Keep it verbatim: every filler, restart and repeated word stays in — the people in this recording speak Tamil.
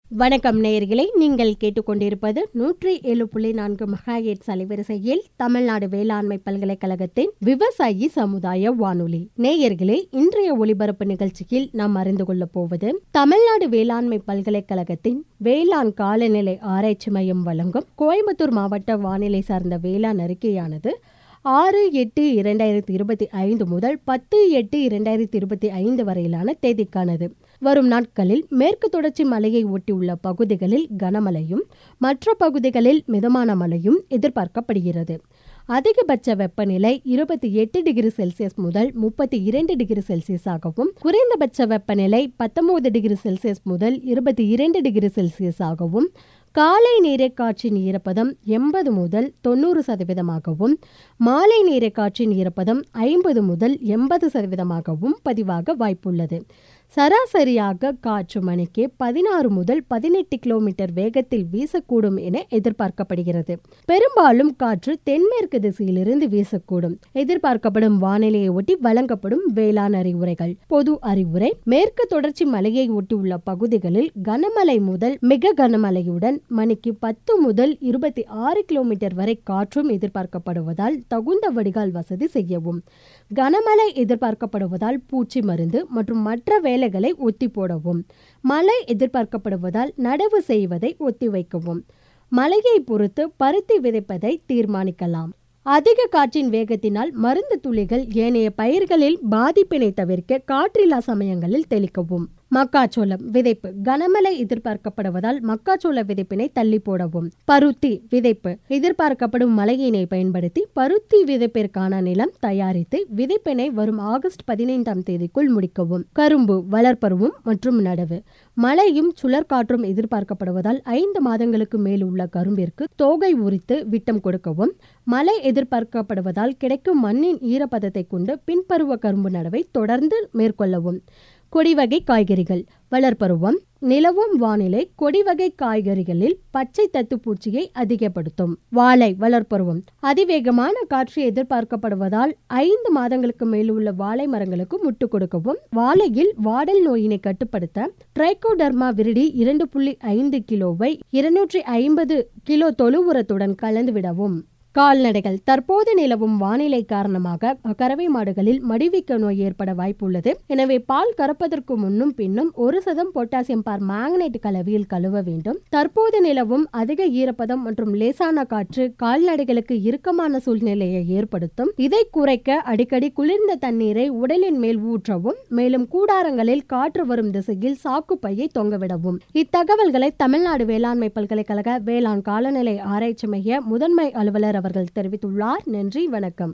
வணக்கம் நேயர்களே, நீங்கள் கேட்டுக்கொண்டிருப்பது நூற்றி ஏழு புள்ளி நான்கு மெகாஹெர்ட்ஸ் அலைவரிசையில் தமிழ்நாடு வேளாண்மை பல்கலைக்கழகத்தின் விவசாயி சமுதாய வானொலி. நேயர்களே, இன்றைய ஒலிபரப்பு நிகழ்ச்சியில் நாம் அறிந்து கொள்ளப் போவது தமிழ்நாடு வேளாண்மை பல்கலைக்கழகத்தின் வேளாண் காலநிலை ஆராய்ச்சி மையம் வழங்கும் கோயம்புத்தூர் மாவட்ட வானிலை சார்ந்த வேளாண் அறிக்கையானது ஆறு எட்டு இரண்டாயிரத்தி இருபத்தி ஐந்து முதல் பத்து எட்டு இரண்டாயிரத்தி இருபத்தி ஐந்து வரையிலான தேதிக்கானது. வரும் நாட்களில் மேற்கு தொடர்ச்சி மலையை ஒட்டியுள்ள பகுதிகளில் கனமழையும் மற்ற பகுதிகளில் மிதமான மழையும் எதிர்பார்க்கப்படுகிறது. அதிகபட்ச வெப்பநிலை இருபத்தி எட்டு டிகிரி செல்சியஸ் முதல் முப்பத்தி இரண்டு டிகிரி செல்சியஸாகவும், குறைந்தபட்ச வெப்பநிலை பத்தொன்பது டிகிரி செல்சியஸ் முதல் இருபத்தி இரண்டு டிகிரி செல்சியஸாகவும், காலை நீரைக்காற்றின் ஈரப்பதம் எண்பது முதல் தொண்ணூறு சதவீதமாகவும், மாலை நீரைக்காற்றின் ஈரப்பதம் ஐம்பது முதல் எண்பது சதவீதமாகவும் பதிவாக வாய்ப்புள்ளது. சராசரியாக காற்று மணிக்கு பதினாறு முதல் பதினெட்டு கிலோமீட்டர் வேகத்தில் வீசக்கூடும் என எதிர்பார்க்கப்படுகிறது. பெரும்பாலும் காற்று தென்மேற்கு திசையிலிருந்து வீசக்கூடும். எதிர்பார்க்கப்படும் வானிலையை ஒட்டி வழங்கப்படும் வேளாண் அறிவுரைகள். பொது அறிவுரை: மேற்கு தொடர்ச்சி மலையை ஒட்டியுள்ள பகுதிகளில் கனமழை முதல் மிக கனமழையுடன் மணிக்கு பத்து முதல் இருபத்தி ஆறு கிலோமீட்டர் வரை காற்றும் எதிர்பார்க்கப்படுவதால் தகுந்த வடிகால் வசதி செய்யவும். கனமழை எதிர்பார்க்கப்படுவதால் பூச்சி மருந்து மற்றும் மற்ற வேலைகளை ஒத்தி போடவும். மழை எதிர்பார்க்கப்படுவதால் நடவு செய்வதை ஒத்திவைக்கவும். மழையை பொறுத்து பருத்தி விதைப்பதை தீர்மானிக்கலாம். அதிக காற்றின் வேகத்தினால் மருந்து துளிகள் ஏனைய பயிர்களில் பாதிப்பினை தவிர்க்க காற்றில்லா சமயங்களில் தெளிக்கவும். மக்காச்சோளம் விதைப்பு: கனமழை எதிர்பார்க்கப்படுவதால் மக்காச்சோள விதைப்பினை தள்ளி போடவும். பருத்தி விதைப்பு: எதிர்பார்க்கப்படும் மழையினை பயன்படுத்தி பருத்தி விதைப்பிற்கான நிலம் தயாரித்து விதைப்பினை வரும் ஆகஸ்ட் பதினைந்தாம் தேதிக்குள் முடிக்கவும். கரும்பு வளர்ப்பருவம் மற்றும் நடவு: மழையும் சுழற்காற்றும் எதிர்பார்க்கப்படுவதால் ஐந்து மாதங்களுக்கு மேல் உள்ள கரும்பிற்கு தோகை உரித்து விட்டம் கொடுக்கவும். மழை எதிர்பார்க்கப்படுவதால் கிடைக்கும் மண்ணின் ஈரப்பதத்தை கொண்டு பின்பருவ கரும்பு நடவை தொடர்ந்து மேற்கொள்ளவும். கொடிவகை காய்கறிகள் வளர்ப்பருவம்: நிலவும் வானிலை கொடிவகை காய்கறிகளில் பச்சை தத்துப்பூச்சியை அதிகப்படுத்தும். வாழை வளர்ப்பருவம்: அதிவேகமான காற்று எதிர்பார்க்கப்படுவதால் ஐந்து மாதங்களுக்கு மேல் உள்ள வாழை மரங்களுக்கு முட்டு கொடுக்கவும். வாழையில் வாடல் நோயினை கட்டுப்படுத்த ட்ரைகோடர்மா விரிடி இரண்டு புள்ளி ஐந்து கிலோவை இருநூற்றி ஐம்பது கிலோ தொழு உரத்துடன் கலந்து விடவும். கால்நடைகள்: தற்போது நிலவும் வானிலை காரணமாக கறவை மாடுகளில் மடிவீக்க நோய் ஏற்பட வாய்ப்புள்ளது. எனவே பால் கறப்பதற்கு முன்னும் பின்னும் ஒரு சதம் பொட்டாசியம் பார் மேங்கனேட் கலவையில் கழுவ வேண்டும். தற்போது நிலவும் அதிக ஈரப்பதம் மற்றும் லேசான காற்று கால்நடைகளுக்கு இறுக்கமான சூழ்நிலையை ஏற்படுத்தும். இதை குறைக்க அடிக்கடி குளிர்ந்த தண்ணீரை உடலின் மேல் ஊற்றவும். மேலும் கூடாரங்களில் காற்று வரும் திசையில் சாக்குப்பையை தொங்கவிடவும். இத்தகவல்களை தமிழ்நாடு வேளாண்மை பல்கலைக்கழக வேளாண் காலநிலை ஆராய்ச்சி மைய முதன்மை அலுவலர் அவர்கள் தெரிவித்துள்ளார். நன்றி, வணக்கம்.